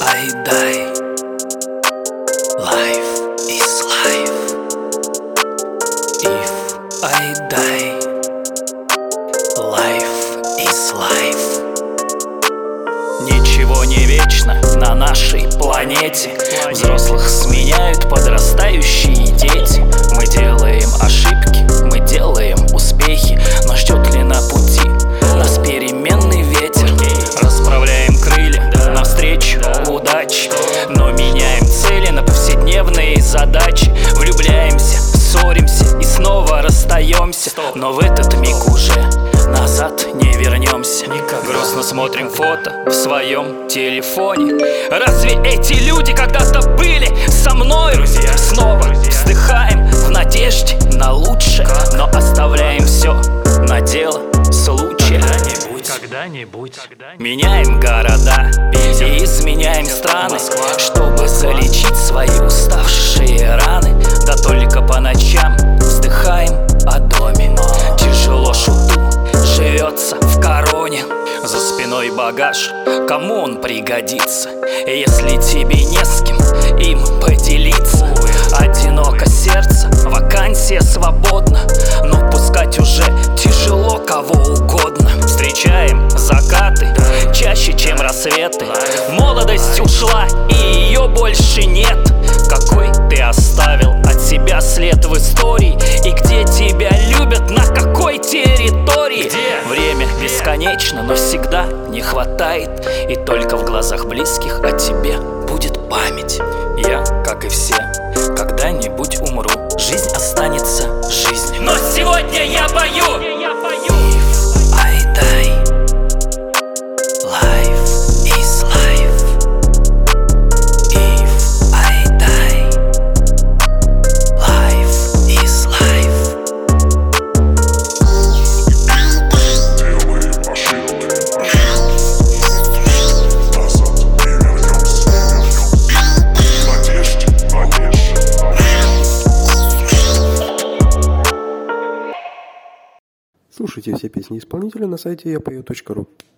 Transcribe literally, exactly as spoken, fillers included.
I die. Life is life. If I die, life is life. Ничего не вечно на нашей планете. Взрослых сменяют подрастающие дети. Мы делаем ошибки, мы делаем успехи, но ждет ли на пути нас переменный ветер? Расправляем крылья навстречу удачи, но меняем цели на повседневные задачи. Влюбляемся, ссоримся и снова расстаемся, но в этот миг уже назад не вернемся. Грустно смотрим фото в своем телефоне. Разве эти люди когда-то были со мной? Друзья, снова вздыхаем в надежде на лучшее, но оставляем все на дело случая. Когда-нибудь меняем города и изменяем страны, чтобы залечить свои уставшие раны. Да только по ночам вздыхаем о доме. Тяжело шуту живется в короне. За спиной багаж, кому он пригодится, если тебе не с кем им поделиться? Одиноко сердце, вакансия свободна, но пускать уже тяжело кого угодно. Встречаем закаты чаще, чем рассветы. Молодость ушла, и ее больше нет. Какой ты оставил от себя след в истории? И где тебя любят, на какой территории? Где? Время бесконечно, но всегда не хватает. И только в глазах близких о тебе будет память. Я, как и все, когда-нибудь умру. Жизнь останется жизнью, но сегодня я пою. If I die, life is life. If I die, life is life. Делаем ошибки, назад не вернемся. Надежде, надежде. Слушайте все песни исполнителя на сайте я пою точка ру.